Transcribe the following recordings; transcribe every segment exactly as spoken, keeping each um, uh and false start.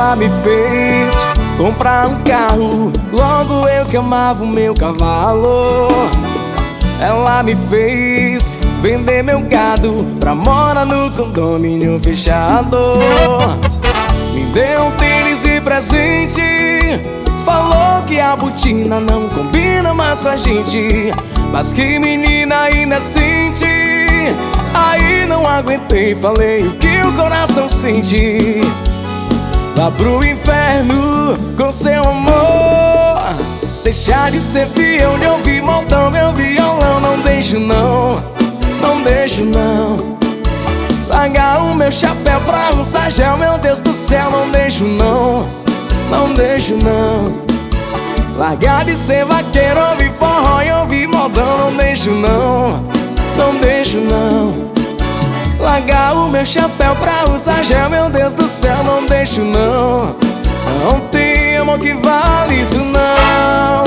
Ela me fez comprar um carro, logo eu que amava o meu cavalo. Ela me fez vender meu gado pra morar no condomínio fechado. Me deu um tênis de presente, falou que a botina não combina mais com a gente. Mas que menina inocente, aí não aguentei, falei o que o coração sente. Vá pro inferno com seu amor, deixar de ser peão de ouvir montão meu violão. Não deixo não, não deixo não. Largar o meu chapéu pra usar gel, meu Deus do céu. Não deixo não, não deixo não. Largar de ser vaqueiro, ouvir forró e ouvir modão. Não deixo não, não deixo não. Largar o meu chapéu pra usar gel, meu Deus do céu. Não deixo não, não tem amor que vale isso não.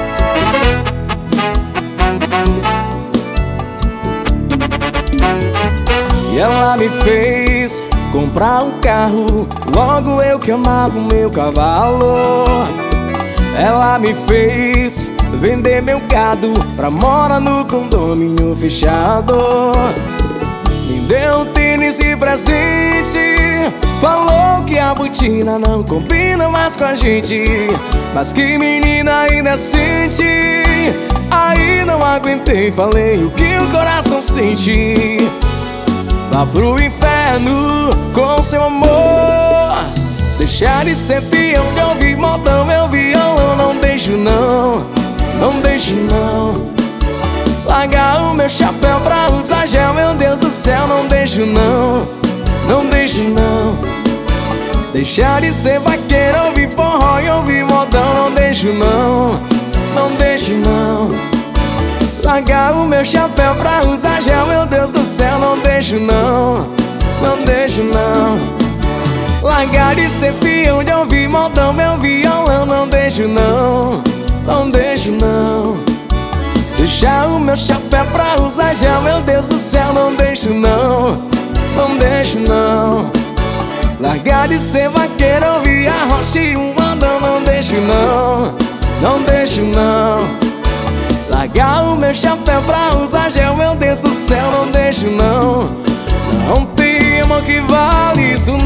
E ela me fez comprar um carro, logo eu que amava o meu cavalo. Ela me fez vender meu gado pra morar no condomínio fechado. Me deu um tênis de presente, falou que a botina não combina mais com a gente. Mas que menina inocente, aí não aguentei, falei o que o coração sente. Vá pro inferno com seu amor, deixar de ser peão de ouvir modão meu violão. Não deixo não, não deixo não. Largar o meu chapéu pra usar gel, meu Deus do céu. Não deixo não, não deixo não. Deixar de ser vaqueiro, ouvir forró e ouvir modão. Não deixo não, não deixo não. Largar o meu chapéu pra usar gel, meu Deus do céu. Não deixo não, não deixo não. Largar de ser peão de ouvir modão meu violão. Não deixo não, não deixo não. Deixar o meu chapéu pra usar gel, meu Deus do céu. Não deixo não, não deixo não. Largar de ser vaqueiro, ouvir a rocha e um modão. Não deixo não, não deixo não. Largar o meu chapéu pra usar gel, meu Deus do céu. Não deixo não, não tem amor que vale isso